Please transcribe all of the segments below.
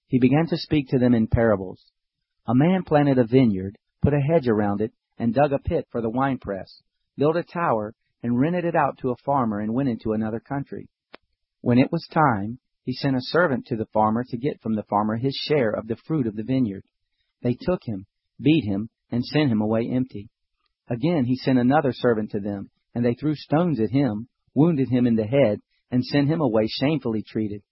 He began to speak to them in parables. A man planted a vineyard, put a hedge around it, and dug a pit for the winepress, built a tower, and rented it out to a farmer, and went into another country. When it was time, he sent a servant to the farmer to get from the farmer his share of the fruit of the vineyard. They took him, beat him, and sent him away empty. Again he sent another servant to them, and they threw stones at him, wounded him in the head, and sent him away shamefully treated.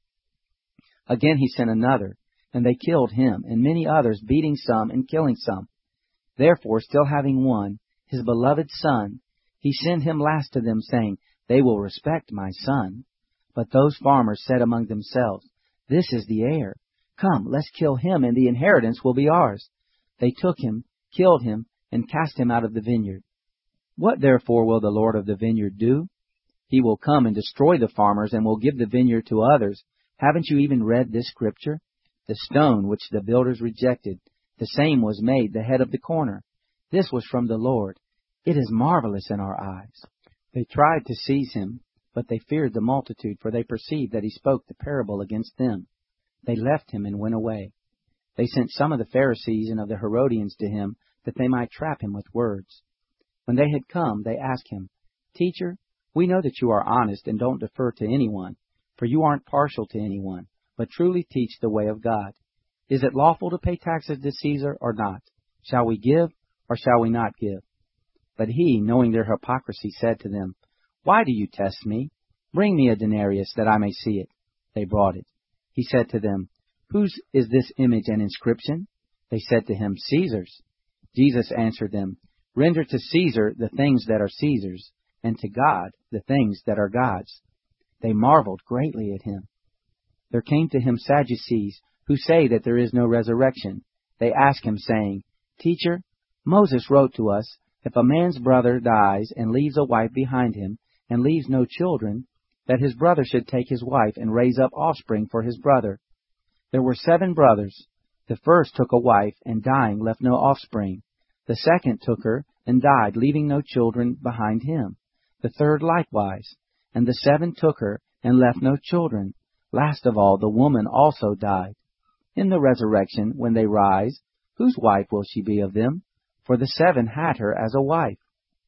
Again he sent another, and they killed him, and many others, beating some and killing some. Therefore, still having one, his beloved son, he sent him last to them, saying, They will respect my son. But those farmers said among themselves, This is the heir. Come, let's kill him, and the inheritance will be ours. They took him, killed him, and cast him out of the vineyard. What therefore will the Lord of the vineyard do? He will come and destroy the farmers, and will give the vineyard to others. Haven't you even read this scripture? The stone which the builders rejected, the same was made the head of the corner. This was from the Lord. It is marvelous in our eyes. They tried to seize him, but they feared the multitude, for they perceived that he spoke the parable against them. They left him and went away. They sent some of the Pharisees and of the Herodians to him, that they might trap him with words. When they had come, they asked him, Teacher, we know that you are honest and don't defer to anyone, for you aren't partial to anyone, but truly teach the way of God. Is it lawful to pay taxes to Caesar or not? Shall we give or shall we not give? But he, knowing their hypocrisy, said to them, Why do you test me? Bring me a denarius that I may see it. They brought it. He said to them, Whose is this image and inscription? They said to him, Caesar's. Jesus answered them, Render to Caesar the things that are Caesar's, and to God the things that are God's. They marveled greatly at him. There came to him Sadducees, who say that there is no resurrection. They asked him, saying, Teacher, Moses wrote to us, If a man's brother dies and leaves a wife behind him, and leaves no children, that his brother should take his wife and raise up offspring for his brother. There were 7 brothers. The first took a wife, and dying left no offspring. The second took her, and died, leaving no children behind him. The third likewise. And the 7 took her, and left no children. Last of all, the woman also died. In the resurrection, when they rise, whose wife will she be of them? For the 7 had her as a wife.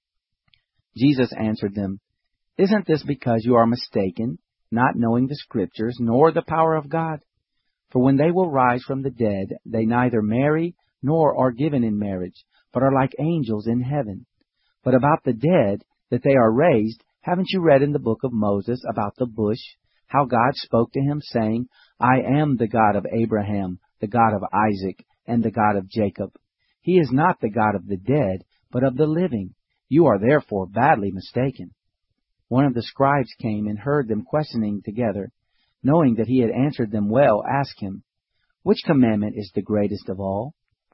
Jesus answered them, Isn't this because you are mistaken, not knowing the Scriptures, nor the power of God? For when they will rise from the dead, they neither marry nor are given in marriage, but are like angels in heaven. But about the dead, that they are raised, haven't you read in the book of Moses about the bush, how God spoke to him, saying, I am the God of Abraham, the God of Isaac, and the God of Jacob. He is not the God of the dead, but of the living. You are therefore badly mistaken. One of the scribes came and heard them questioning together. Knowing that he had answered them well, asked him, Which commandment is the greatest of all?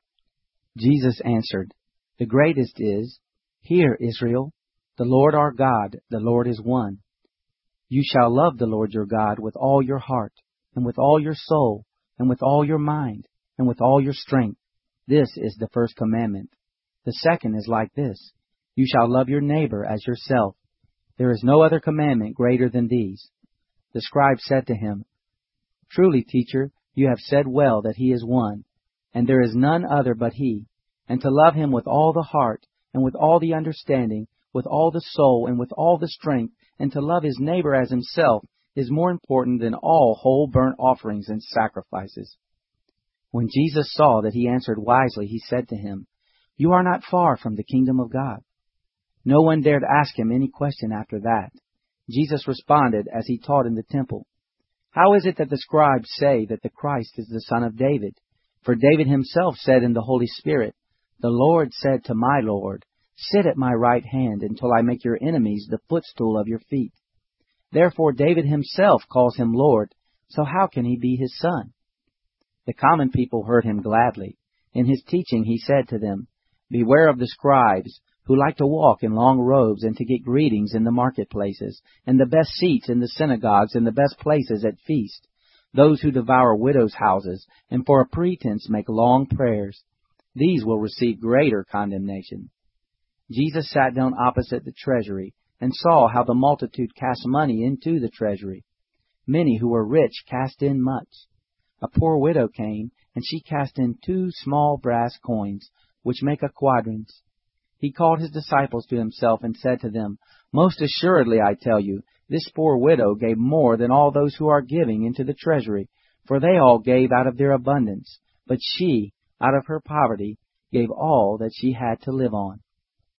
Jesus answered, The greatest is, Hear, Israel, the Lord our God, the Lord is one. You shall love the Lord your God with all your heart, and with all your soul, and with all your mind, and with all your strength. This is the first commandment. The second is like this, You shall love your neighbor as yourself. There is no other commandment greater than these. The scribe said to him, Truly, teacher, you have said well that he is one, and there is none other but he, and to love him with all the heart, and with all the understanding, with all the soul, and with all the strength, and to love his neighbor as himself, is more important than all whole burnt offerings and sacrifices. When Jesus saw that he answered wisely, he said to him, You are not far from the kingdom of God. No one dared ask him any question after that. Jesus responded as he taught in the temple, How is it that the scribes say that the Christ is the son of David? For David himself said in the Holy Spirit, The Lord said to my Lord, Sit at my right hand until I make your enemies the footstool of your feet. Therefore David himself calls him Lord, so how can he be his son? The common people heard him gladly. In his teaching he said to them, Beware of the scribes, who like to walk in long robes and to get greetings in the marketplaces, and the best seats in the synagogues and the best places at feast, those who devour widows' houses, and for a pretense make long prayers. These will receive greater condemnation. Jesus sat down opposite the treasury, and saw how the multitude cast money into the treasury. Many who were rich cast in much. A poor widow came, and she cast in 2 small brass coins, which make a quadrans. He called his disciples to himself, and said to them, Most assuredly I tell you, this poor widow gave more than all those who are giving into the treasury, for they all gave out of their abundance, but she, out of her poverty, gave all that she had to live on.